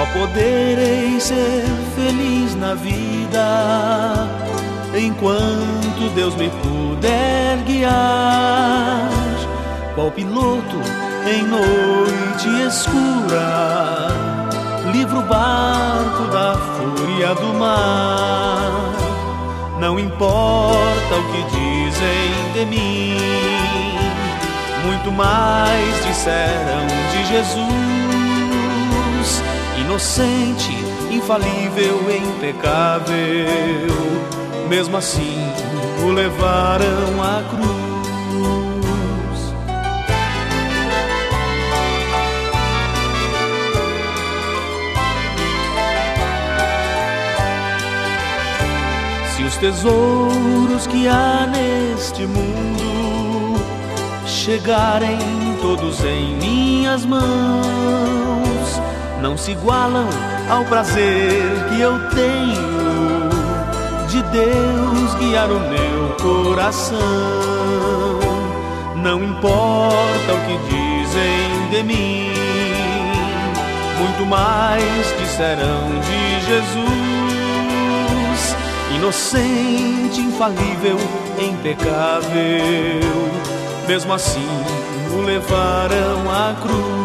Só poderei ser feliz na vida enquanto Deus me puder guiar. Qual piloto em noite escura livra o barco da fúria do mar. Não importa o que dizem de mim, muito mais disseram de Jesus. Inocente, infalível, impecável, mesmo assim o levaram à cruz. Se os tesouros que há neste mundo chegarem todos em minhas mãos, não se igualam ao prazer que eu tenho de Deus guiar o meu coração. Não importa o que dizem de mim, muito mais disserão de Jesus. Inocente, infalível, impecável, mesmo assim o levaram à cruz.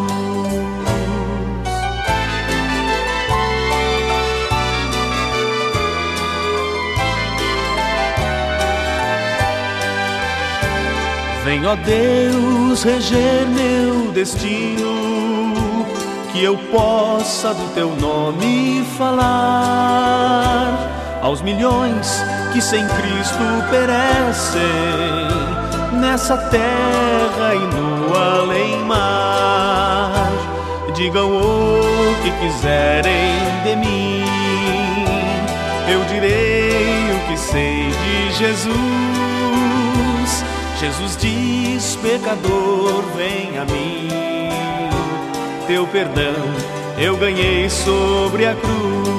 Vem, ó Deus, reger meu destino, que eu possa do teu nome falar aos milhões que sem Cristo perecem nessa terra e no além-mar. Digam o que quiserem de mim, eu direi o que sei de Jesus. Jesus diz, pecador, vem a mim, teu perdão eu ganhei sobre a cruz.